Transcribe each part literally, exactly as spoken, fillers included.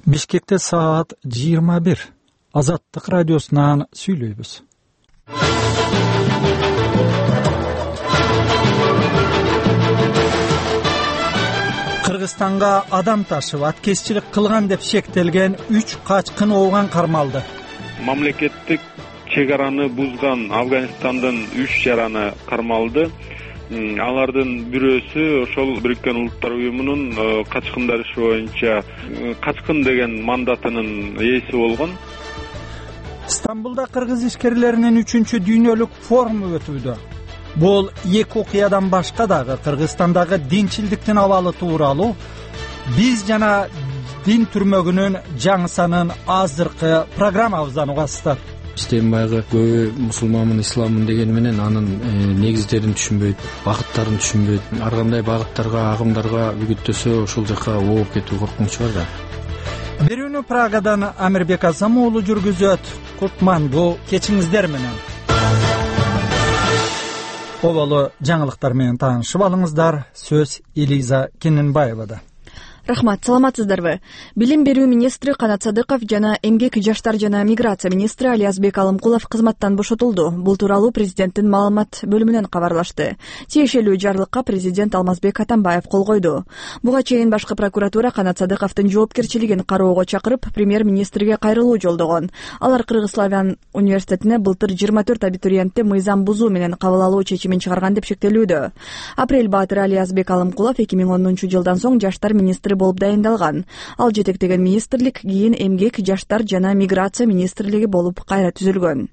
Бишкекте саат жыйырма бир. Азаттык радиосунан сүйлөйбүз. Кыргызстанга адам ташып аткезчилик кылган деп шектелген үч качкын ооган кармалды. Мамлекеттик чек араны бузган Афганистандын үч жараны кармалды. Алардын бирөөсү ошол Бириккен Улуттар уюмунун качкындар иши боюнча качкын деген мандатынын ээси болгон. Стамбулда кыргыз ишкерлеринин үчүнчү дүйнөлүк форуму өтүүдө. Бул эки окуядан башка дагы Кыргызстандагы динчилдиктин абалы тууралуу биз жана дин түрмөгүнүн жаңысанын азыркы программабыздан угасыздар. Иштен байгы көбү мусулманмын, исламмын дегени менен анын негиздерин түшүнбөйт, багыттарын түшүнбөйт. Ар кандай багыттарга, агымдарга үгүттөсө ошол жака ооп кетүү коркунучу бар да. Берүүнү Прагадан Амирбек Азам уулу жүргүзөт. Кутмандуу кечиңиздер менен. Оболу жаңылыктар менен таанышып алыңыздар. Сөз Элиза Кененбаевада. Рахмат, саламатсыздарбы? Билим берүү министри Канат Садыков жана эмгек, жаштар жана миграция министри Алиязбек Алымкулов кызматтан бошотулду. Бул тууралуу президенттин маалымат бөлүмүнөн кабарлашты. Тиешелүү жарлыкка президент Алмазбек Атамбаев кол койду. Буга чейин башкы прокуратура Канат Садыковдун жоопкерчилигин кароого чакырып, премьер-министрге кайрылуу жолдогон. Алар Кыргыз-Славян университетине былтыр жыйырма төрт абитуриентти мыйзам бузуу менен кабыл алуу чечимин чыгарган деп шектелүүдө. Апрель баатыры Алиязбек Алымкулов эки миң онунчу жылдан соң жаштар министри болуп дайындалган. Ал жетектеген министрлик кийин эмгек, жаштар жана миграция министрлиги болуп кайра түзүлгөн.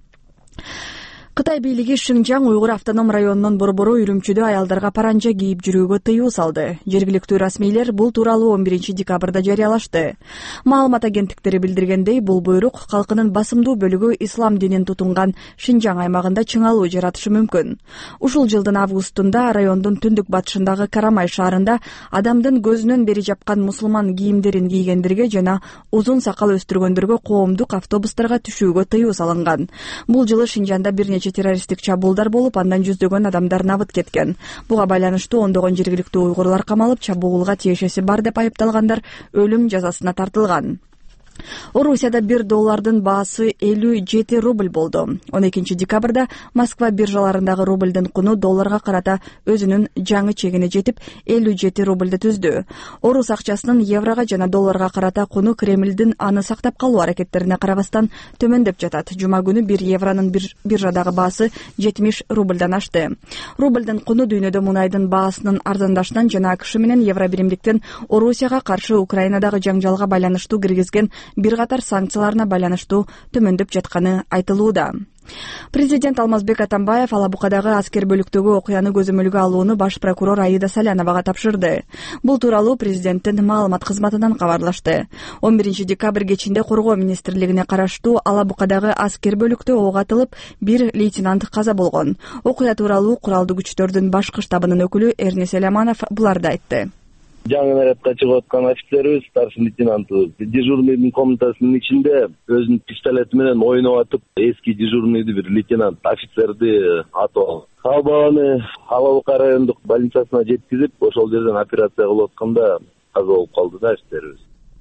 Кытай бийлиги Шинжаң Уйгур автоном районунун борбору Үрүмчүдө аялдарга паранжа кийип жүрүүгө тыюу салды. Жергиликтүү расмийлер бул тууралуу он биринчи декабрда жарыялашты. Маалымат агенттиктери билдиргендей, бул буйрук калкынын басымдуу бөлүгү ислам динин тутунган Шинжаң аймагында чыңалуу жаратышы мүмкүн. Ушул жылдын августунда райондун түндүк батышындагы Карамай шаарында адамдын көзүнөн бери жапкан мусулман кийимдерин кийгендерге жана узун сакал өстүргөндөргө коомдук автобустарга түшүүгө тыюу салынган. Бул жылы Шинжанда бир террористтик чабуулдар болуп, андан жүздөгөн адамдар набыт кеткен. Буга байланыштуу ондогон жергиликтүү уйгурлар камалып, чабуулга тиешеси бар деп айыпталгандар өлүм жазасына тартылган. Орусияда бир доллардын баасы элүү жети рубль болду. он экинчи декабрда Москва биржаларындагы рубльдин куну долларга карата өзүнүн жаңы чегине жетип, элүү жети рубльди түздү. Орус акчасынын еврого жана долларга карата куну Кремлдин аны сактап калуу аракеттерине карабастан төмөндөп жатат. Жума күнү бир евронун биржадагы баасы жетимиш рубльдан ашты. Рубльдин куну дүйнөдө мунайдын баасынын арзандашынан жана АКШ менен евро биримдиктин Орусияга каршы Украинадагы жаңжалга байланыштуу киргизген бир катар санкцияларына байланыштуу төмөндөп жатканы айтылууда. Президент Алмазбек Атамбаев Алабукадагы аскер бөлүктөгү окуяны көзөмөлгө алууну баш прокурор Аида Саляновага тапшырды. Бул тууралуу президенттин маалымат кызматынан кабарлашты. он биринчи декабрь кечинде Коргоо министрлигине караштуу Алабукадагы аскер бөлүктө ок атылып, бир лейтенант каза болгон. Окуя тууралуу куралдуу күчтөрдүн башкы штабынын өкүлү Эрни Селяманов буларды айтты. Жаңы нарядка чыгып аткан офицерибиз, старший лейтенантыбыз дежурныйдын комнатасынын ичинде өзүнүн пистолети менен ойноп атып, эски дежурныйды бир лейтенант офицерди атып алды. Албаны Алабука райондук больницасына жеткизип, ошол жерден операция кылып атканда каза болуп калды да офицерибиз.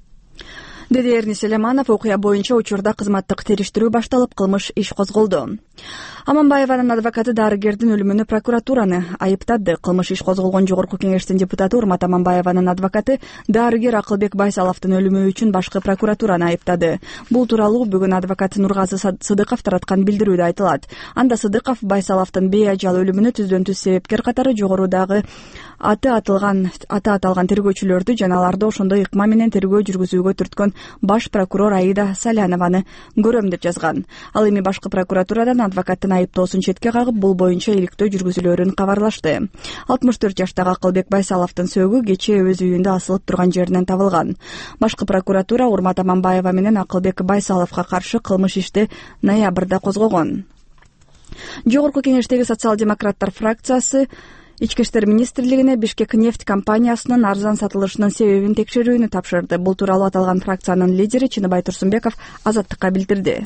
Деди Эрни Селяманов. Окуя боюнча учурда кызматтык териштирүү башталып, кылмыш иш козголду. Аманбаеванын адвокаты дарыгердин өлүмүнө прокуратураны айыптады. Кылмыш иш козголгон Жогорку кеңештин депутаты Урмат Аманбаеванын адвокаты дарыгер Акылбек Байсаловдун өлүмү үчүн башкы прокуратураны айыптады. Бул тууралуу бүгүн адвокат Нургазы Сыдыков тараткан билдирүүдө айтылат. Анда Сыдыков Байсаловдун бейажал өлүмүнө түздөн түз себепкер катары жогорудагы аты атылган аты аталган тергөөчүлөрдү жана аларды ошондой ыкма менен тергөө жүргүзүүгө түрткөн баш прокурор Аида Салянованы көрөм деп жазган. Ал эми башкы прокуратурадан адвокаттын айыптоосун четке кагып, бул боюнча иликтөө жүргүзүлөрүн кабарлашты. алтымыш төрт жаштагы Акылбек Байсаловдун сөөгү кечээ өз үйүндө асылып турган жеринен табылган. Башкы прокуратура Урмат Аманбаева менен Акылбек Байсаловго каршы кылмыш ишти ноябрда козгогон. Жогорку кеңештеги социал-демократтар фракциясы Ички иштер министрлигине Бишкек нефть компаниясынын арзан сатылышынын себебин текшерүүнү тапшырды. Бул тууралуу аталган фракциянын лидери Чыныбай Турсунбеков Азаттыкка билдирди.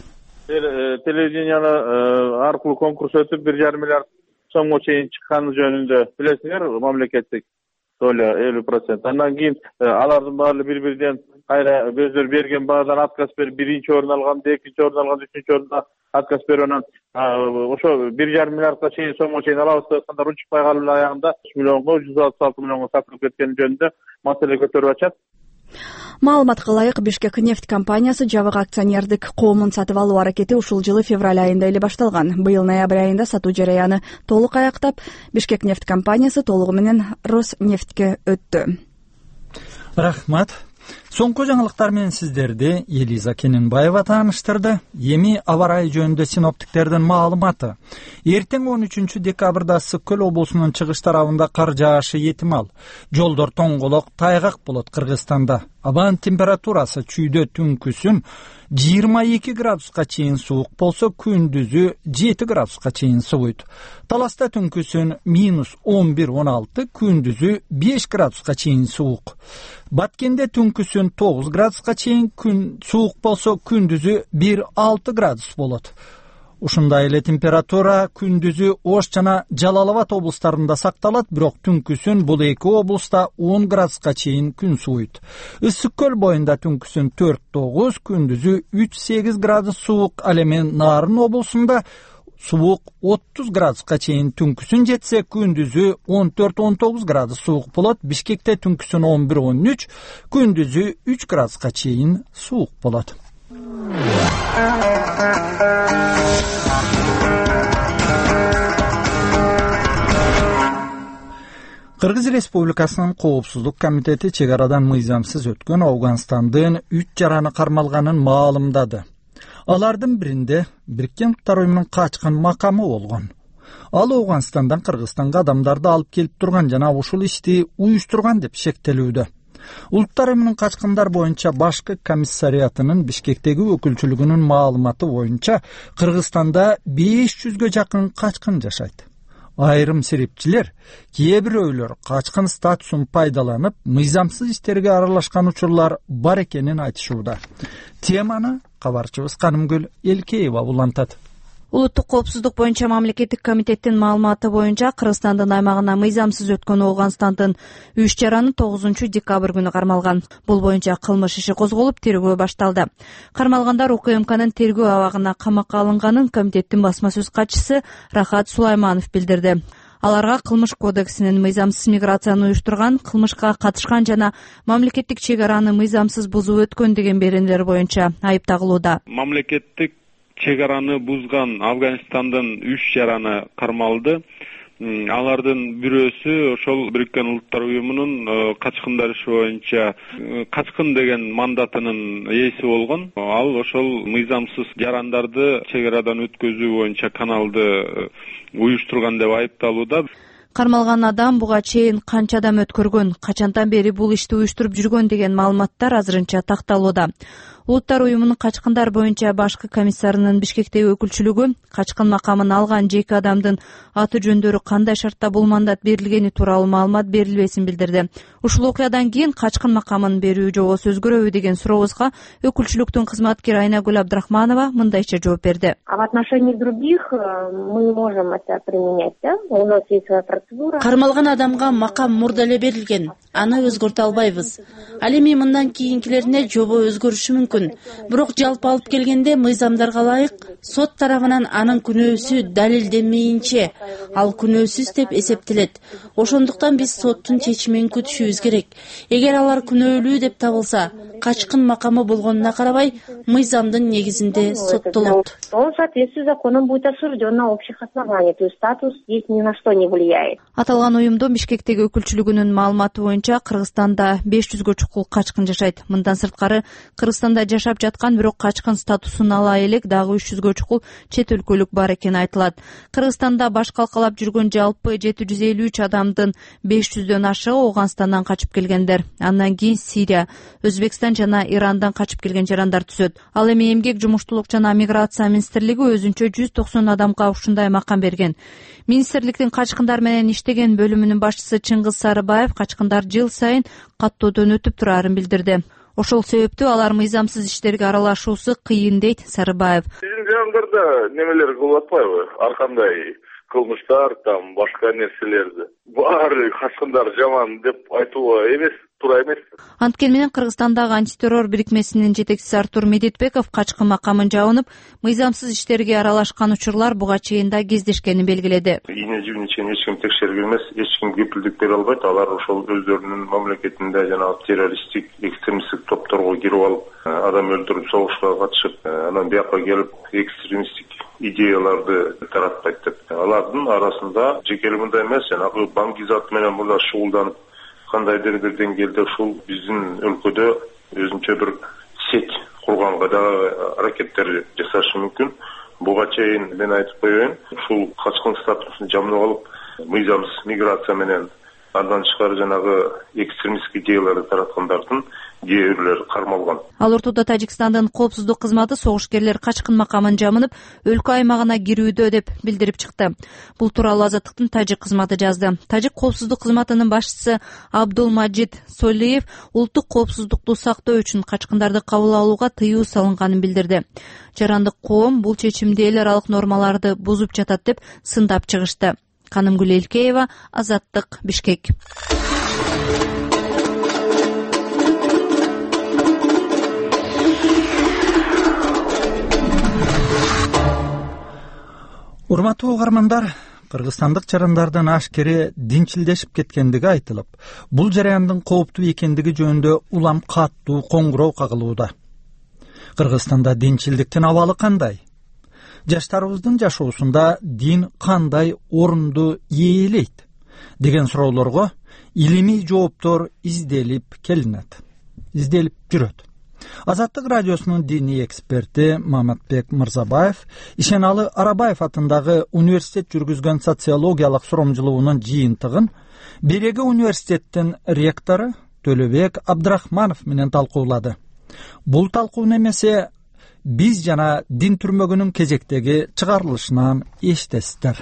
Телевиденияны аркылуу конкурс өтүп бир жарым миллиард сомго чейин чыкканы жөнүндө билесиңер, мамлекеттик доля элүү процент. Андан кийин алардын баары бири бирден кайра өздөрү берген баадан отказ берип биринчи орун алганда, экинчи орун алганда, үчүнчү орунда отказ берип анан ошо бир жарым миллиардка чейин сомго чейин алабыз деп аткандар унчукпай калып аягында үч миллионго жүз алпыс алты миллионго сатылып кеткени жөнүндө маселе көтөрүп атышат. Маалыматка ылайык, Бишкек нефть компаниясы жабык акционердик коомун сатып алуу аракети ушул жылы февраль айында эле башталган. Быйыл ноябрь айында сатуу жараяны толук аяктап, Бишкек нефть компаниясы толугу менен Роснефтьке өттү. Рахмат. Соңку жаңылыктар менен сиздерди Элиза Кененбаева тааныштырды. Эми аба ырайы жөнүндө синоптиктердин маалыматы. Эртең он үчүнчү декабрда Ысык көл облусунун чыгыш тарабында кар жаашы этимал. Жолдор тоңголок, тайгак болот Кыргызстанда. Абанын температурасы чүйдө түнкүсүн жыйырма эки градуска чейин суук болсо, күндүзү жети градуска чейин сууйт. Таласта түнкүсүн минус он бир он алты, күндүзү беш градуска чейин суук. Баткенде түнкүсүн тогуз градуска чейин күн суук болсо, күндүзү бир алты градус болот. Ушундай эле температура күндүзү Ош жана Жалал Абад облустарында сакталат, бирок түнкүсүн бул эки облуста он градуска чейин күн сууйт. Ысык көл боюнда түнкүсүн төрт тогуз, күндүзү үч сегиз градус суук. Ал эми Нарын облусунда суук отуз градуска чейин түнкүсүн жетсе, күндүзү он төрт он тогуз градус суук болот. Бишкекте түнкүсүн он бир он үч, күндүзү үч градуска чейин суук болот. Кыргыз Республикасынын Коопсуздук комитети чек арадан мыйзамсыз өткөн Афганстандын үч жараны кармалганын маалымдады. Алардын биринде Бириккен Улуттар Уюмунун качкын макамы болгон. Ал Афганистандан Кыргызстанга адамдарды алып келип турган жана ушул ишти уюштурган деп шектелүүдө. Улуттар Уюмунун качкындар боюнча башкы комиссариатынын Бишкектеги өкүлчүлүгүнүн маалыматы боюнча Кыргызстанда беш жүзгө жакын качкын жашайт. Айрым серепчилер, кээ бирөөлөр качкын статусун пайдаланып, мыйзамсыз иштерге аралашкан учурлар бар экенин айтышууда. Теманы кабарчыбыз Канымгүл Элкеева улантат. Улуттук коопсуздук боюнча мамлекеттик комитеттин маалыматы боюнча Кыргызстандын аймагына мыйзамсыз өткөн Афганстандын үч жараны тогузунчу декабрь күнү кармалган. Бул боюнча кылмыш иши козголуп, тергөө башталды. Кармалгандар УКМКнын тергөө абагына камакка алынганын комитеттин басма сөз катчысы Рахат Сулайманов билдирди. Аларга Кылмыш кодексинин мыйзамсыз миграцияны уюштурган, кылмышка катышкан жана мамлекеттик чек араны мыйзамсыз бузуп өткөн деген беренелер боюнча айып тагылууда. Мамлекеттик чек араны бузган Афганистандын үч жараны кармалды. Алардын бирөөсү ошол Бириккен Улуттар Уюмунун качкындар иши боюнча качкын деген мандатынын ээси болгон. Ал ошол мыйзамсыз жарандарды чек арадан өткөзүү боюнча каналды уюштурган деп айыпталууда. Кармалган адам буга чейин канча адам өткөргөн, качандан бери бул ишти уюштуруп жүргөн деген маалыматтар азырынча такталууда. Улуттар Уюмунун качкындар боюнча башкы комиссарынын Бишкектеги өкүлчүлүгү качкын макамын алган жеке адамдын аты жөндөрү кандай шартта бул мандат берилгени тууралуу маалымат берилбесин билдирди. Ушул окуядан кийин качкын макамын берүү жобосу өзгөрөбү деген сурообузга өкүлчүлүктүн кызматкери Айнагүл Абдрахманова мындайча жооп берди. А в отношении других мы можем это применять, да? У нас есть своя процедура. Кармалган адамга макам мурда эле берилген. Аны өзгөртө албайбыз. Ал эми мындан кийинкилерине жобо өзгөрүшү мүмкүн. Бирок жалпы алып келгенде мыйзамдарга ылайык сот тарабынан анын күнөөсү далилденмейинче ал күнөөсүз деп эсептелет. Ошондуктан биз соттун чечимин күтүшүбүз керек. Эгер алар күнөөлүү деп табылса, качкын макамы болгонуна карабай, мыйзамдын негизинде соттолот. Он в соответствии с законом будет осужден на общих основаниях, то есть статус здесь ни на что не влияет. Аталган уюмдун Бишкектеги өкүлчүлүгүнүн маалыматы боюнча Кыргызстанда беш жүзгө чукул качкын жашайт. Мындан сырткары Кыргызстанда жашап жаткан бирок качкын статусун ала элек дагы үч жүзгө чукул чет өлкөлүк бар экени айтылат. Кыргызстанда баш калкалап жүргөн жалпы жети жүз элүү үч адамдын беш жүздөн ашыгы Афганистандан качып келгендер. Андан кийин Сирия, Өзбекстан жана Ирандан качып келген жарандар түзөт. Ал эми эмгек, жумуштуулук жана миграция министрлиги өзүнчө жүз токсон адамга ушундай макам берген. Министрликтин качкындар менен иштеген бөлүмүнүн башчысы Чыңгыз Сарыбаев качкындар жыл сайын каттоодон өтүп турарын билдирди. Ошол себептүү алар мыйзамсыз иштерге аралашуусу кыйын дейт Сарыбаев. Биздин жарандарда немелер кылып атпайбы? Ар кандай кылмыштар, там башка нерселерди. Баары качкындар жаман деп айтууга эмес, туура эмес. Анткени менен Кыргызстандагы антитеррор бирикмесинин жетекчиси Артур Медетбеков качкын макамын жабынып, мыйзамсыз иштерге аралашкан учурлар буга чейин да кездешкенин белгиледи. Ийне жибине чейин эч ким текшерген эмес, эч ким кепилдик бере албайт. Алар ошол өздөрүнүн мамлекетинде жанагы террористтик, экстремисттик топторго кирип алып, адам өлтүрүп, согушка катышып, анан бияка келип экстремисттик идеяларды таратпайт деп. Алардын арасында жеке мындай эмес, жанагы баңгизат менен мурда шугулданып, кандайдыр бир деңгээлде ушул биздин өлкөдө өзүнчө бир сеть курганга да аракеттер жасашы мүмкүн. Буга чейин мен айтып коеюн, ушул качкын статусун жамнап алып, мыйзамсыз миграция менен андан тышкары жанагы экстремисттик идеяларды тараткандардын кээ бирлери кармалган. Ал ортодо Тажикстандын коопсуздук кызматы согушкерлер качкын макамын жамынып, өлкө аймагына кирүүдө деп билдирип чыкты. Бул тууралуу Азаттыктын тажик кызматы жазды. Тажик коопсуздук кызматынын башчысы Абдулмаджид Солиев улуттук коопсуздукту сактоо үчүн качкындарды кабыл алууга тыюу салынганын билдирди. Жарандык коом бул чечимди эл аралык нормаларды бузуп жатат деп сындап чыгышты. Канымгүл Элкеева, Азаттык, Бишкек. Урматтуу угармандар, кыргызстандык жарандардын ашкере динчилдешип кеткендиги айтылып, бул жарандын кооптуу экендиги жөнүндө улам каттуу коңгуроо кагылууда. Кыргызстанда динчилдиктин абалы кандай? Жаштарыбыздын жашоосунда дин кандай орунду ээлейт деген суроолорго илимий жооптор изделип келинет, изделип жүрөт. Азаттык радиосунун диний эксперти Маматбек Мырзабаев Ишеналы Арабаев атындагы университет жүргүзгөн социологиялык суромжулуунун жыйынтыгын Береги университеттин ректору Төлөбек Абдрахманов менен талкуулады. Бул талкуу немесе биз жана дин түрмөгүнүн кезектеги чыгарылышынан эчтесиздер.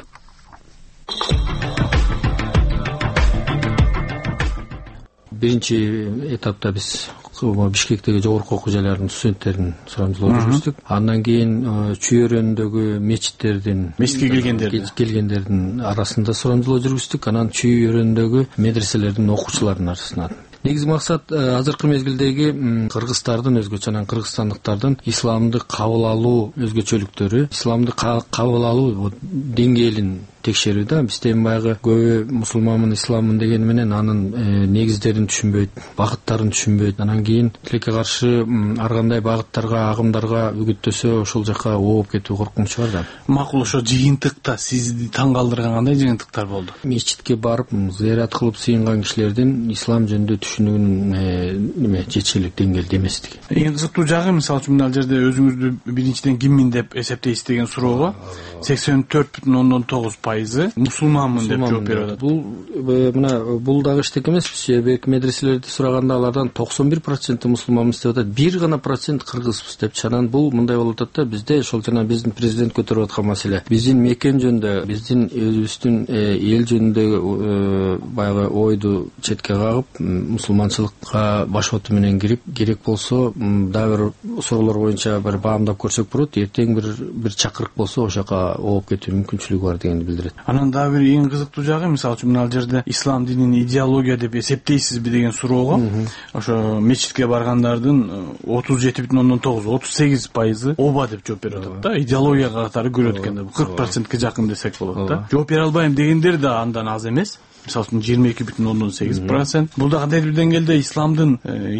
Биринчи этапта биз Бишкектеги жогорку окуу жайларынын студенттерин сурамжылоо жүргүздүк. Андан кийин Чүй-өрөөндөгү мечиттердин, мечитке келгендердин келгендердин арасында сурамжылоо жүргүздүк. Анан Чүй-өрөөндөгү медреселердин окуучуларынын арасынан. Негизги максат азыркы мезгилдеги кыргыздардын өзгөчө, анан кыргызстандыктардын исламды кабыл алуу өзгөчөлүктөрү, исламды кабыл алуу деңгээлин текшерүү да. Бизде баягы көбү мусулманмын, исламмын дегени менен анын негиздерин түшүнбөйт, багыттарын түшүнбөйт. Анан кийин тилекке каршы ар кандай багыттарга, агымдарга үгүттөсө ошол жака ооп кетүү коркунучу бар да. Макул, ошо жыйынтыкта сизди таң калтырган кандай жыйынтыктар болду? Мечитке барып зыярат кылып сыйынган кишилердин ислам жөнүндө түшүнүүнүн неме жетишилик деңгээлде эместиги. Эң кызыктуу жагы, мисалы үчүн мына жерде өзүңүздү биринчиден киммин деп эсептейсиз деген суроого сексен төрт бүтүн ондон тогуз пайызы мусулманмын деп жооп берип атат. Бул мына бул дагы эчтеке эмес. Себеби медреселерди сураганда алардан токсон бир проценти мусулманбыз деп атат. Бир гана процент кыргызбыз деп чанан бул мындай болуп атат да. Бизде ошол жана биздин президент көтөрүп аткан маселе. Биздин мекен жөнүндө, биздин өзүбүздүн эл жөнүндө баягы ойду четке кагып, мусулманчылыкка баш оту менен кирип, керек болсо дагы бир суроолор боюнча бир баамдап көрсөк болот. Эртең бир бир чакырык болсо ошол жака ооп кетүү мүмкүнчүлүгү бар дегенди билдирет. Анан дагы бир эң кызыктуу жагы, мисалы үчүн мына жерде ислам динин идеология деп эсептейсизби деген суроого ошо мечитке баргандардын отуз жети бүтүн ондон тогуз, отуз сегиз пайызы ооба деп жооп берип атат да. Идеологияга катары көрөт экен. кырк процентке жакын десек болот да. Жооп бере албайм дегендер да андан аз эмес. Мисалы үчүн жыйырма эки бүтүн ондон сегиз процент. Бул да кандайдыр бир деңгээлде исламдын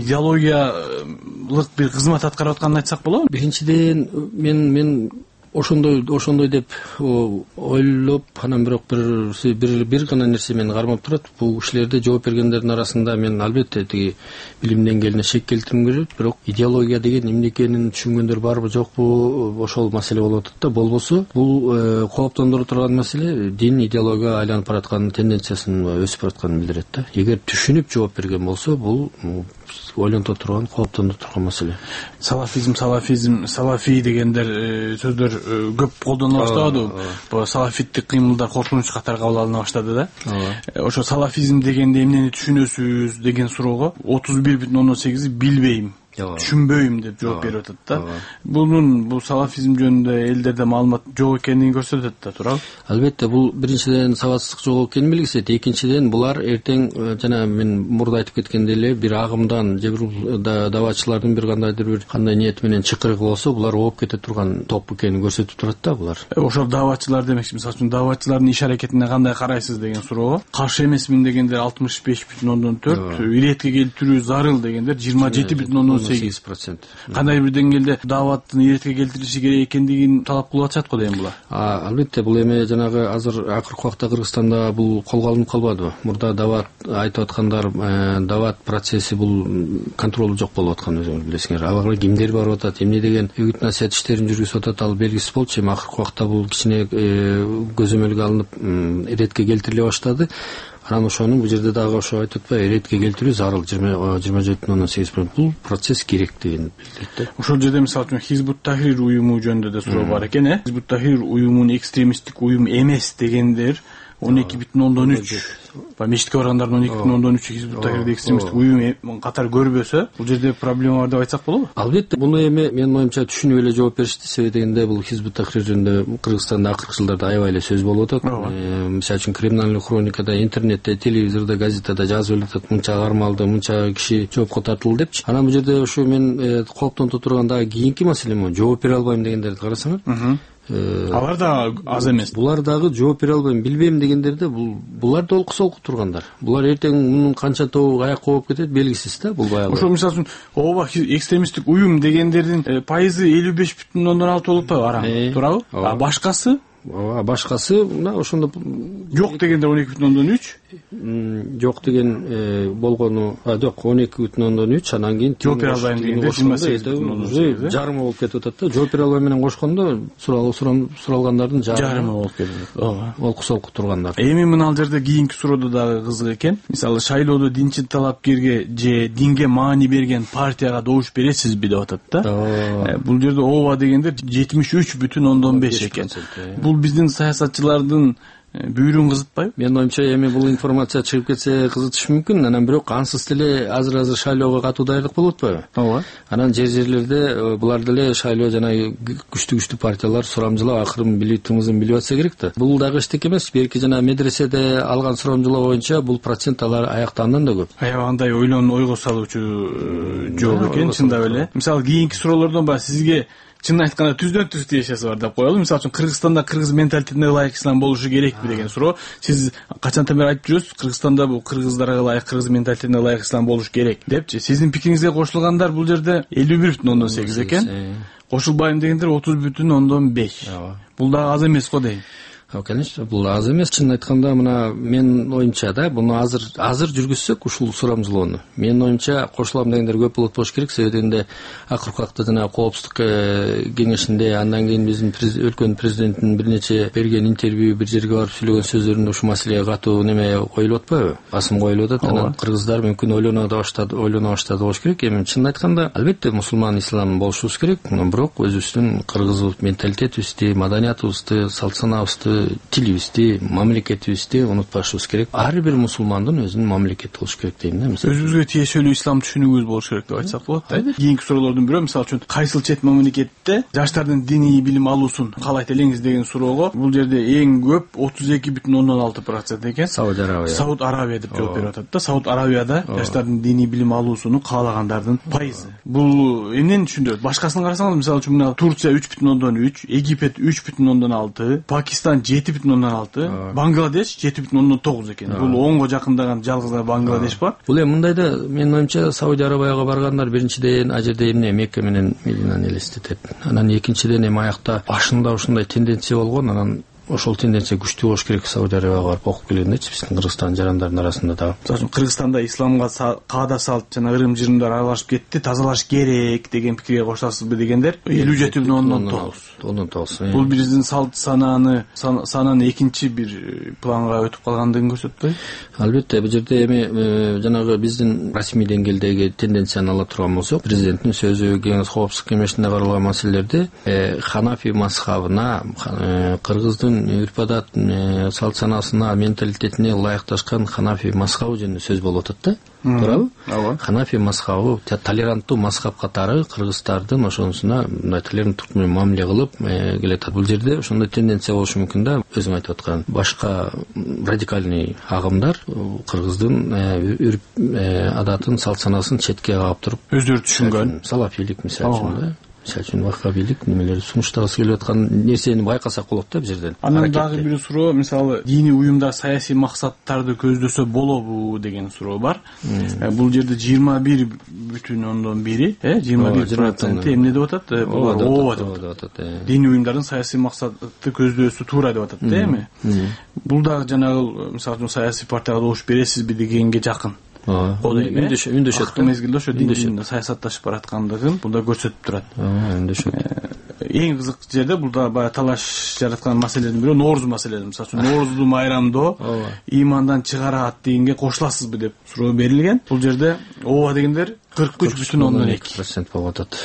идеологиялык бир кызмат аткарып атканын айтсак болобу? Биринчиден мен мен ошондой ошондой деп ойлоп, анан бирок бир бир бир гана нерсе мени кармап турат. Бул кишилерде жооп бергендердин арасында мен албетте тиги билим деңгээлине шек келтиргим келет, бирок идеология деген эмне экенин түшүнгөндөр барбы жокпу, ошол маселе болуп атат да. Болбосо бул кооптондура турган маселе дин идеологияга айланып бараткан тенденциясынын өсүп баратканын билдирет да. Эгер түшүнүп жооп берген болсо, бул ойлонто турган, кооптондура турган маселе. Салафизм, салафизм, салафи дегендер сөздөр көп колдонула баштабады. Бул салафиттик кыймылдар коркунуч катары кабыл алына баштады да. Ошо салафизм дегенде эмнени түшүнөсүз деген суроого отуз бир бүтүн ондон сегизи билбейм түшүнбөйм деп жооп берип атат да. Бунун бул салафизм жөнүндө элдерде маалымат жок экенин көрсөтөт да, туурабы? Албетте, бул биринчиден сабатсыздык жок экенин белгисет. Экинчиден, булар эртең жана мен мурда айтып кеткендей эле бир агымдан же бир даватчылардын бир кандайдыр бир кандай ниет менен чыкырык болсо, булар ооп кете турган топ экенин көрсөтүп турат да булар. Ошол даватчылар демекчи, мисалы үчүн даватчылардын иш аракетине кандай карайсыз деген суроого каршы эмесмин дегендер алтымыш беш бүтүн ондон төрт, иретке келтирүү зарыл дегендер жыйырма жети бүтүн ондон сегиз процент. Кандай бир деңгээлде даваттын иретке келтириши керек экендигин талап кылып атышат го дейм булар. Албетте, бул эме жанагы азыр акыркы убакта Кыргызстанда бул колго алынып калбадыбы? Мурда дават айтып аткандар, дават процесси бул контролу жок болуп аткан, өзүңүз билесиңер. Аларга кимдер барып атат, эмне деген үгүт насаат иштерин жүргүзүп атат, ал белгисиз болчу. Эми акыркы убакта бул кичине көзөмөлгө алынып иретке келтириле баштады. Анан ошону бул жерде дагы ошо айтып атпайбы, иретке келтирүү зарыл жыйырма жети бүтүн ондон сегиз процент. Бул процесс керек деген билдирет да. Ошол жерде мисалы үчүн Хизбут Тахрир уюму жөнүндө да суроо бар экен, э? Хизбут Тахрир уюмун экстремисттик уюм эмес дегендер он эки бүтүн ондон үч. Мечитке баргандардын он эки бүтүн ондон үчү Хизбут Тахрирде экстремисттик уюм катары көрбөсө, бул жерде проблема бар деп айтсак болобу? Албетте, буну эми менин оюмча түшүнүп эле жооп беришти. Себеби дегенде бул Хизбут Тахрир жөнүндө Кыргызстанда акыркы жылдарда аябай эле сөз болуп атат. Мисалы үчүн криминалдык хроникада, интернетте, телевизордо, газетада жазып эле атат, мынча кармалды, мынча киши жоопко тартылды депчи. Анан бул жерде ошо мен кооптонто турган дагы кийинки маселе жооп бере албайм дегендерди карасаңар. Алар да аз эмес. Булар дагы жооп бере албайм, билбейм дегендерде бул булар да олку-солку тургандар. Булар эртең мунун канча тобу аякка болуп кетет белгисиз да, бул баягы. Ошо мисалы үчүн ооба экстремисттик уюм дегендердин пайызы элүү беш бүтүн ондон алты болуп атпайбы арам, туурабы? А башкасы? Ооба, башкасы мына ошондо жок дегендер он эки бүтүн ондон үч. Жок деген болгону, а жок он эки бүтүн ондон үч, анан кийин жооп бере албайм дегенде жыйырма сегиз бүтүн ондон сегиз. Жарымы болуп кетип атат да. Жооп бере албайм менен кошкондо суралгандардын жарымы болуп кетет. Ооба. Олку-солку тургандар. Эми мына ал жерде кийинки суроодо дагы кызык экен. Мисалы шайлоодо динчи талапкерге же динге маани берген партияга добуш бересизби деп атат да. Бул жерде ооба дегендер жетимиш үч бүтүн ондон беш экен. Бул биздин саясатчылардын бүйрүн кызытпайбы? Менин оюмча эми бул информация чыгып кетсе кызытышы мүмкүн, анан бирок ансыз деле азыр-азыр шайлоого катуу даярдык болуп атпайбы? Ооба. Анан жер-жерлерде булар деле шайлоо жана күчтүү-күчтүү партиялар сурамжылап акырын билетиңизин билип атса керек да. Бул дагы эчтеке эмес, берки жана медреседе алган сурамжылоо боюнча бул процент алар аяктагандан да көп. Аябагандай ойлон ойго салуучу жол экен, чындап эле. Мисалы кийинки суроолордон баягы сизге чын айтканда түздөн түз тиешеси бар деп коелу. Мисалы үчүн Кыргызстанда кыргыз менталитетине ылайык ислам болушу керекпи деген суроо. Сиз качантан бери айтып жүрөсүз, Кыргызстанда бул кыргыздарга ылайык, кыргыз менталитетине ылайык ислам болушу керек депчи. Сиздин пикириңизге кошулгандар бул жерде элүү бир бүтүн ондон сегиз экен. Кошулбайм дегендер отуз бүтүн ондон беш. Бул дагы аз эмес го дейм. Конечно, бул аз эмес. Чын айтканда мына менин оюмча да, буну азыр азыр жүргүзсөк ушул сурамжылоону, менин оюмча кошулам дегендер көп болот болуш керек. Себеби дегенде акыркы убакта жана коопсуздук кеңешинде, андан кийин биздин өлкөнүн президентинин бир нече берген интервью, бир жерге барып сүйлөгөн сөздөрүндө ушул маселеге катуу неме коюлуп атпайбы? Басым коюлуп атат. Анан кыргыздар мүмкүн ойлоно да баштады, ойлоно баштады болуш керек. Эми чын айтканда албетте мусулман ислам болушубуз керек, бирок өзүбүздүн кыргыз менталитетибизди, маданиятыбызды, салт санаабызды, тилибизди, мамлекетибизди унутпашыбыз керек. Ар бир мусулмандын өзүнүн мамлекети болуш керек дейм да. Өзүбүзгө тиешелүү ислам түшүнүгүбүз болуш керек деп айтсак болот да. Кийинки суроолордун бирөө мисалы үчүн кайсыл чет мамлекетте жаштардын диний билим алуусун каалайт элеңиз деген суроого бул жерде эң көп отуз эки бүтүн ондон алты процент экен. Сауд Арабия. Сауд Арабия деп жооп берип атат да. Сауд Арабияда жаштардын диний билим алуусуну каалагандардын пайызы. Бул эмнени түшүндүрөт? Башкасын карасаңыз, мисалы үчүн мына Турция үч бүтүн ондон үч, Египет үч бүтүн ондон алты, Пакистан жети бүтүн ондон алты, Бангладеш жети бүтүн ондон тогуз экен. Бул онго жакындаган жалгыз Бангладеш бар. Бул эми мындайда менин оюмча Сауд Арабияга баргандар биринчиден а жерде эмне Мекке менен Мединаны элестетет. Анан экинчиден эми аякта башында ушундай тенденция болгон, анан ошол тенденция күчтүү болуш керек. Сауд Арабияга барып окуп келгендечи биздин Кыргызстан жарандардын арасында дагы. Мисалы үчүн Кыргызстанда исламга каада салт жана ырым-жырымдар аралашып кетти, тазалаш керек деген пикирге кошасызбы дегендер элүү жети бүтүн ондон тогуз. ондон тогуз. Бул биздин салт санааны сананы экинчи бир планга өтүп калгандыгын көрсөтпөйбү? Албетте, бул жерде эми жанагы биздин расмий деңгээлдеги тенденцияны ала турган болсок, президенттин сөзү, Кеңес коопсуздук кеңешинде каралган маселелерде Ханафи мазхабына, кыргыздын үрп адат, салт санасына, менталитетине ылайыкташкан ханафи мазхабы жөнүндө сөз болуп атат да. Туурабы? Ооба. Ханафи мазхабы толеранттуу мазхаб катары кыргыздардын ошонусуна мындай толеранттуу менен мамиле кылып келатат. Бул жерде ошондой тенденция болушу мүмкүн да. Өзүң айтып аткан башка радикальный агымдар кыргыздын үрп адатын, салт санасын четке кагып туруп, өздөрү түшүнгөн салафилик мисалы үчүн да. Мисалы үчүн ваххабилик немелер сунуштагысы келип аткан нерсени байкасак болот да бул жерден. Анан дагы бир суроо, мисалы диний уюмдар саясий максаттарды көздөсө болобу деген суроо бар. Бул жерде жыйырма бир бүтүн ондон бири, э, жыйырма бир процент эмне деп атат? Ооба деп атат. Диний уюмдардын саясий максатты көздөсө туура деп атат, эми. Бул дагы жанагы мисалы үчүн саясий партияга добуш бересизби дегенге жакын. Үндөшөт. Акты мезгилде ошо диндин саясатташып бараткандыгын бул да көрсөтүп турат. Үндөшөт. Эң кызык жерде бул да баягы талаш жараткан маселенин бири Нооруз маселеси. Мисалы үчүн Ноорузду майрамдоо имандан чыгарат дегенге кошуласызбы деп суроо берилген. Бул жерде ооба дегендер кырк үч бүтүн ондон эки процент болуп атат.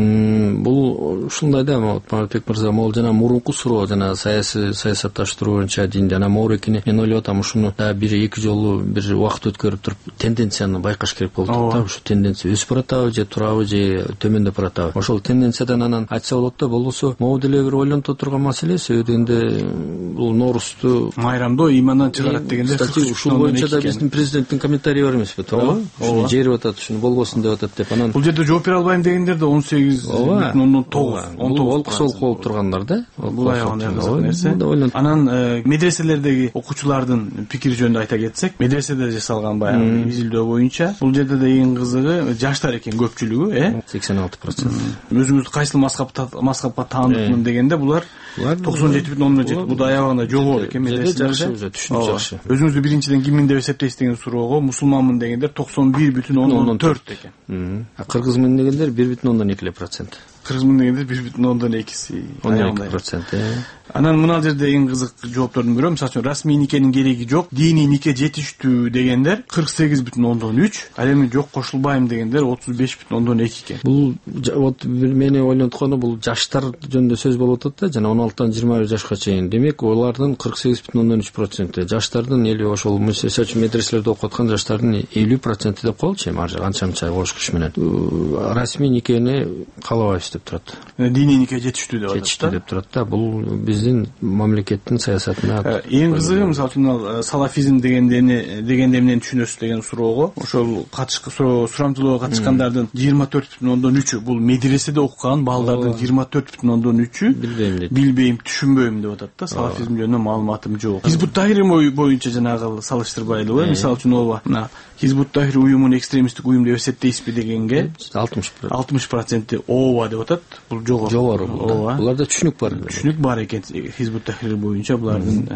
Бул ушундай да, Маматбек мырза, могул жана мурунку суроо жана саясий саясатташтыруу боюнча динди ана моорекини мен ойлоп атам, ушуну да бир эки жолу бир убакыт өткөрүп туруп тенденцияны байкаш керек болуп атат да. Ушу тенденция өсүп баратабы же турабы же төмөндөп баратабы. Ошол тенденциядан анан айтса болот да. Болбосо могу деле бир ойлонто турган маселе, себеби дегенде бул Ноорузду майрамдоо имандан чыгарат дегенде ушул боюнча да биздин президенттин комментарийи бар эмеспи, туурабы? Ушуну жерип атат, ушуну болбосун деп атат деп. Анан бул жерде жооп бере албайм дегендер да он сегиз бүтүн ондон тогуз он тогуз олкусолук болуп тургандар да. Бул аягында кызык нерсе. Анан медреселердеги окуучулардын пикири жөнүндө айта кетсек, медреседе жасалган баягы изилдөө боюнча бул жерде да эң кызыгы жаштар экен көпчүлүгү, э? сексен алты процент. Өзүңүз кайсыл мазхабка таандыкмын дегенде булар токсон жети бүтүн ондон жети. Бул да аягында жогору экен медреселерде. Түшүнүк жакшы. Өзүңүздү биринчиден киммин деп эсептейсиз деген суроого мусулманмын дегендер токсон бир бүтүн ондон төрт экен. Кыргызмын дегендер бир бүтүн ондон эки процент. Кыргызмын дегендер бир бүтүн ондон экиси. он эки процент. Анан мына жерде эң кызык жооптордун бирөө, мисалы үчүн расмий никенин кереги жок, диний нике жетиштүү дегендер кырк сегиз бүтүн ондон үч, ал эми жок кошулбайм дегендер отуз беш бүтүн ондон эки экен. Бул вот мени ойлонткону бул жаштар жөнүндө сөз болуп атат да, жана он алтыдан жыйырма бир жашка чейин. Демек, олардын кырк сегиз бүтүн ондон үч проценти, жаштардын элүү, ошол мисалы үчүн медреселерде окуп аткан жаштардын элүү проценти деп коелучу, эми анча-мынча кош күч менен расмий никени каалабайбыз деп турат. Диний нике жетиштүү деп атат. Жетиштүү деп турат да. Бул биздин мамлекеттин саясатына эң кызыгы, мисалы үчүн салафизм дегенде дегенде эмнени түшүнөсүз деген суроого, ошол катышкы сурамжылоого катышкандардын жыйырма төрт бүтүн ондон үчү бул медреседе окуган балдардын жыйырма төрт бүтүн ондон үчү билбейм, түшүнбөйм деп атат да. Салафизм жөнүндө маалыматым жок. Хизбут Тахрир боюнча жанагы салыштырбайлыбы, мисалы үчүн ооба, мына Хизбут Тахрир уюмун экстремисттик уюм деп эсептейсизби дегенге алтымыш проценти ооба деп атат. Бул жогору. Жогору. Буларда түшүнүк бар. Түшүнүк бар экен Хизбут Тахрир боюнча булардын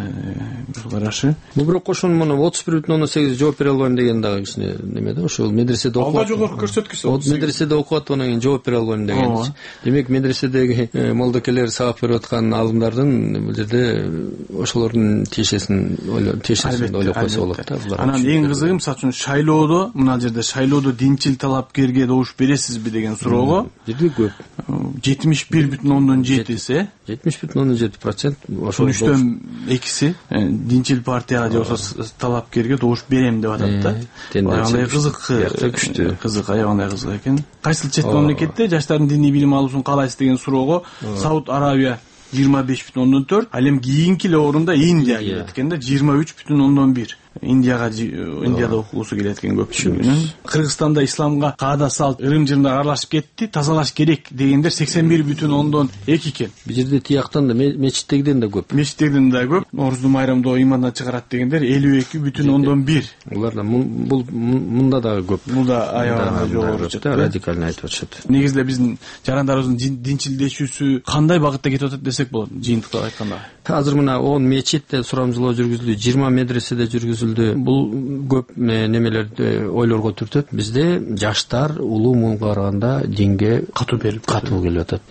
карашы. Бул бирок ошон муну отуз бир бүтүн ондон сегиз жооп бере албайм деген дагы кичине неме да, ошол медреседе окуп. Алда жогорку көрсөткүсү. Вот медреседе окуп атып анан кийин жооп бере албайм деген. Демек, медреседеги молдокелер сабак берип аткан алымдардын бул жерде ошолордун тиешесин ойлоп, тиешесин ойлоп койсо болот да. Анан эң кызыгы, мисалы үчүн шайлоодо, мына жерде шайлоодо динчил талапкерге добуш бересизби деген суроого жерде көп. жетимиш бир бүтүн ондон жетиси, жетимиш бүтүн ондон жети процент ошол үчтөн экиси динчил партияга же болбосо талапкерге добуш берем деп атат да. Аябай кызык, күчтүү, кызык, аябай кызык экен. Кайсыл чет мамлекетте жаштардын диний билим алуусун каалайсыз деген суроого Сауд Арабия жыйырма беш бүтүн ондон төрт, ал эми кийинки эле орунда Индия келет экен да, жыйырма үч бүтүн ондон бир. Индияга Индияда окугусу келет экен көпчүлүгүнүн. Кыргызстанда исламга каада салт, ырым-жырымдар аралашып кетти, тазалаш керек дегендер сексен бир бүтүн ондон эки экен. Бул жерде тияктан да мечиттегиден да көп. Мечиттегиден да көп. Ноорузду майрамдоо имандан чыгарат дегендер элүү эки бүтүн ондон бир. Булар да бул мында дагы көп. Мында аябай жогору да, радикалный айтып атышат. Негизде биздин жарандарыбыздын динчилдешүүсү кандай багытта кетип атат десек болот, жыйынтыктап айтканда. Азыр мына он мечитте сурамжылоо жүргүзүлдү, жыйырма медреседе жүргүзүлдү. Бул көп немелерди ойлорго түртөт. Бизде жаштар улуу муунга караганда динге катуу берип катуу келип атат.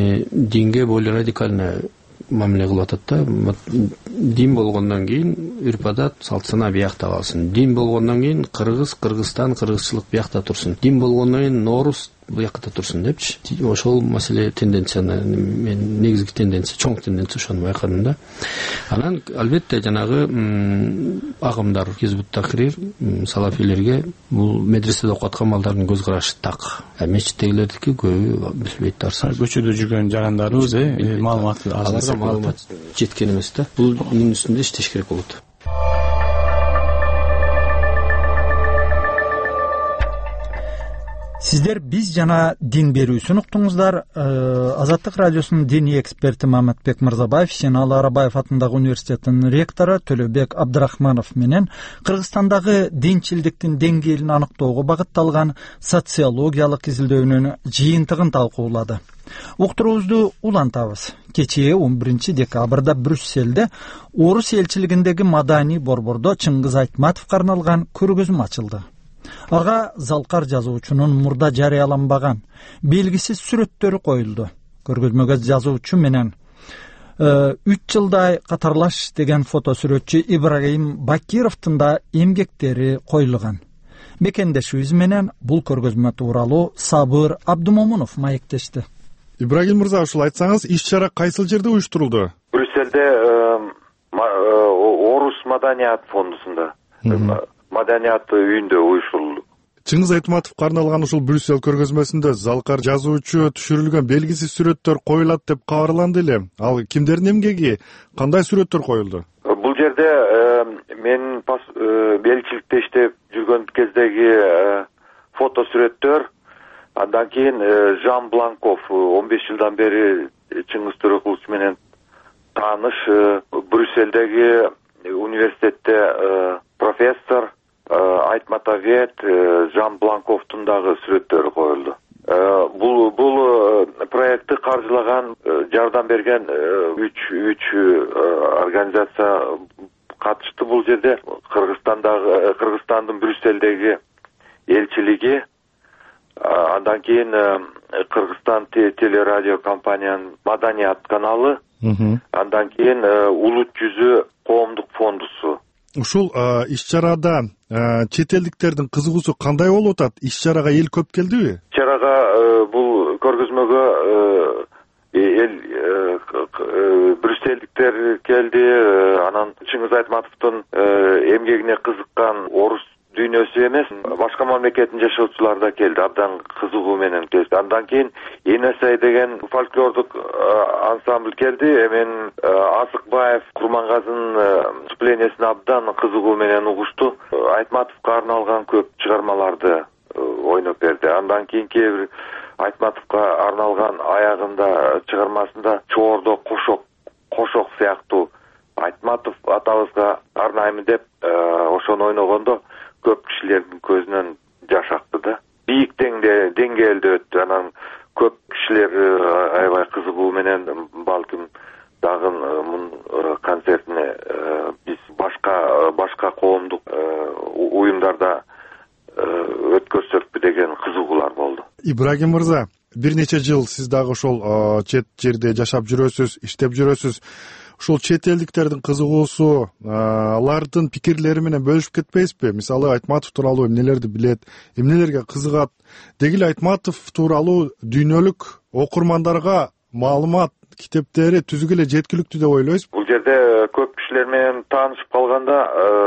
Динге более радикальный мамиле кылып атат да. Дин болгондон кийин үрп адат, салт сана биякта калсын. Дин болгондон кийин Кыргыз, Кыргызстан, кыргызчылык биякта турсун. Дин болгондон кийин Ноорус буякта турсун депчи. Ошол маселе тенденцияны мен негизги тенденция, чоң тенденция ошону байкадым да. Анан албетте жанагы агымдар Хизбут Тахрир салафилерге бул медреседе окуп аткан балдардын көз карашы так. Мечиттегилердики көбү билбейт арса. Көчөдө жүргөн жарандарыбыз э маалымат аларга маалымат жеткен эмес да. Бул мунун үстүндө иштеш керек болот. Сиздер биз жана дин берүүсүн уктуңуздар. Азаттык радиосунун диний эксперти Маматбек Мырзабаев, Сенал Арабаев атындагы университеттин ректору Төлөбек Абдрахманов менен Кыргызстандагы динчилдиктин деңгээлин аныктоого багытталган социологиялык изилдөөнүн жыйынтыгын талкуулады. Уктуруубузду улантабыз. Кечээ он биринчи декабрда Брюсселде орус элчилигиндеги маданий борбордо Чыңгыз Айтматовго арналган көргөзмө ачылды. Ага залкар жазуучунун мурда жарыяланбаган белгисиз сүрөттөрү коюлду. Көргөзмөгө жазуучу менен үч жылдай катарлаш деген фотосүрөтчү Ибрагим Бакировдун да эмгектери коюлган. Бекендешибиз менен бул көргөзмө тууралуу Сабыр Абдумомунов маектешти. Ибрагим мырза, ушул айтсаңыз, иш-чара кайсыл жерде уюштурулду? Брюссельде орус маданият фондусунда, маданият үйүндө уюштурулду. Чыңгыз Айтматовго арналган ушул Брюссел көргөзмөсүндө залкар жазуучу түшүрүлгөн белгисиз сүрөттөр коюлат деп кабарланды эле. Ал кимдердин эмгеги, кандай сүрөттөр коюлду? Бул жерде мен элчиликте иштеп жүргөн кездеги фото сүрөттөр, андан кийин Жан Бланков он беш жылдан бери Чыңгыз Төрөкулович менен тааныш, Брюссельдеги университетте профессор, айтматовед Жан Бланковдун дагы сүрөттөрү коюлду. Бул бул проектти каржылаган, жардам берген үч үч организация катышты бул жерде. Кыргызстандагы Кыргызстандын Брюссельдеги элчилиги, андан кийин Кыргызстан телерадио компаниянын Маданият каналы, андан кийин Улут жүзү коомдук фондусу. Ушул иш-чарада чет элдиктердин кызыгуусу кандай болуп атат? Иш-чарага эл көп келдиби? Иш-чарага бул көргөзмөгө эл брюссельдиктер келди, анан Чыңгыз Айтматовдун эмгегине кызыккан орус дүйнөсү эмес, башка мамлекеттин жашоочулары да келди, абдан кызыгуу менен келди. Андан кийин Энесай деген фольклордук ансамбль келди. Эмен Асыкбаев Курмангазынын выступлениясин абдан кызыгуу менен угушту. Айтматовго арналган көп чыгармаларды ойноп берди. Андан кийин кээ бир Айтматовго арналган аягында чыгармасында Чоордо кошок, кошок сыяктуу Айтматов атабызга арнайм деп ошону ойногондо көп кишилердин көзүнөн жаш акты да. Бийик деңгээлде өттү. Анан көп кишилер аябай кызыгуу менен балким дагы мун концертине биз башка башка коомдук уюмдарда өткөрсөкпү деген кызыгуулар болду. Ибрагим мырза, бир нече жыл сиз дагы ошол чет жерде жашап жүрөсүз, иштеп жүрөсүз. Ушул чет элдиктердин кызыгуусу, алардын пикирлери менен бөлүшүп кетпейсизби? Мисалы, Айтматов тууралуу эмнелерди билет, эмнелерге кызыгат? Деги эле Айтматов тууралуу дүйнөлүк окурмандарга маалымат китептери түзүгө эле жеткиликтүү деп ойлойсузбу? Бул жерде көп кишилер менен таанышып калганда,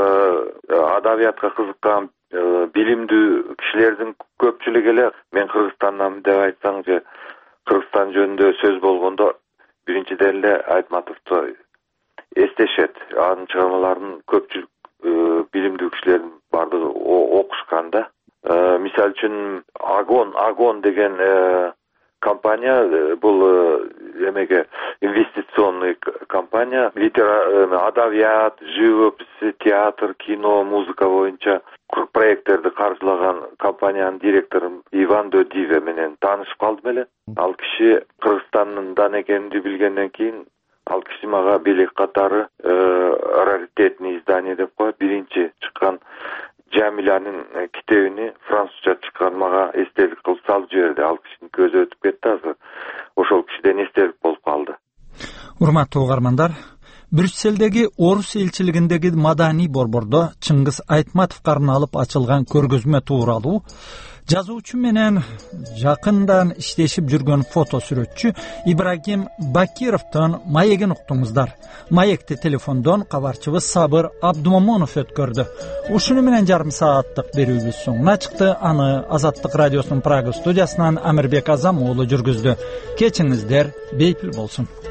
адабиятка кызыккан, билимдүү кишилердин көпчүлүгү эле мен Кыргызстандан деп айтсаң же Кыргызстан жөнүндө сөз болгондо биринчиден эле Айтматовду эстешет. Анын чыгармаларын көпчүлүк билимдүү кишилердин бардыгы окушкан да. Мисалы үчүн Агон, Агон деген компания, бул эмеге инвестиционный компания, адабият, живопись, театр, кино, музыка боюнча проекттерди каржылаган компаниянын директору Иван Додиве менен таанышып калдым эле. Ал киши Кыргызстандын экенин билгенден кийин ал киши мага белек катары раритетный издание деп коет, биринчи чыккан Жамилянын китебини французча чыккан мага эстелик кылып салып жиберди. Ал кишинин көзү өтүп кетти азыр. Ошол кишиден эстелик болуп калды. Урматтуу угармандар, Брюсселдеги орус элчилигиндеги маданий борбордо Чыңгыз Айтматовго арналып ачылган көргөзмө тууралуу жазуучу менен жакындан иштешип жүргөн фото сүрөтчү Ибрагим Бакировдун маегин уктуңуздар. Маекти телефондон кабарчыбыз Сабыр Абдумомонов өткөрдү. Ушуну менен жарым сааттык берүүбүз соңуна чыкты. Аны Азаттык радиосунун Прага студиясынан Амирбек Азам уулу жүргүздү. Кечиңиздер бейпил болсун.